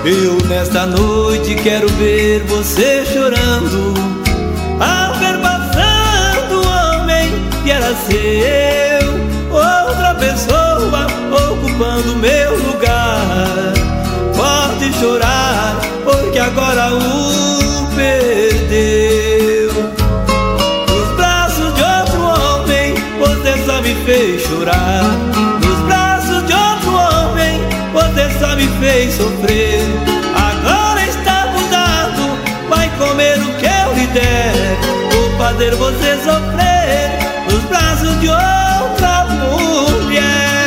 Eu nesta noite quero ver você chorando, ao ver passando o homem que era seu, outra pessoa ocupando meu lugar. Pode chorar, porque agora o perdeu. Nos braços de outro homem você só me fez chorar. Nos braços de outro homem você só me fez sofrer. Agora está mudado, vai comer o que eu lhe der. Vou fazer você sofrer nos braços de outra mulher.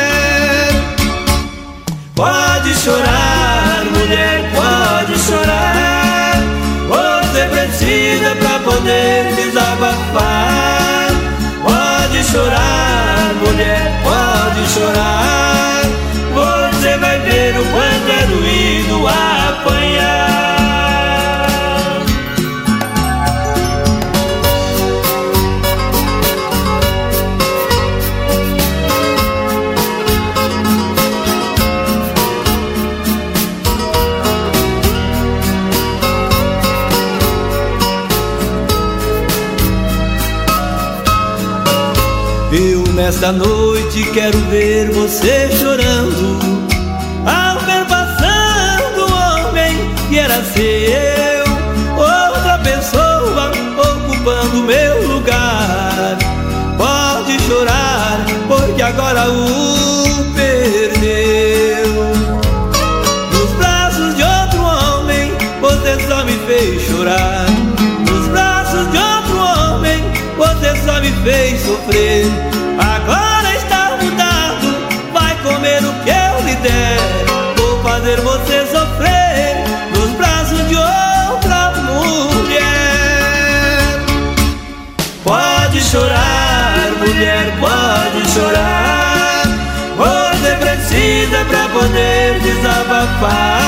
Pode chorar, mulher, pode chorar. Você precisa pra poder desabafar. Pode chorar, mulher, pode chorar. Você vai ver o quanto é doído apanhar. Eu nesta noite quero ver você chorando, ao ver passando o homem que era seu, outra pessoa ocupando meu lugar. Pode chorar, porque agora o perdeu. Nos braços de outro homem você só me fez chorar. Nos braços de outro homem você só me fez sofrer. Agora está mudado, vai comer o que eu lhe der. Vou fazer você sofrer nos braços de outra mulher. Pode chorar, mulher, pode chorar. Você precisa pra poder desabafar.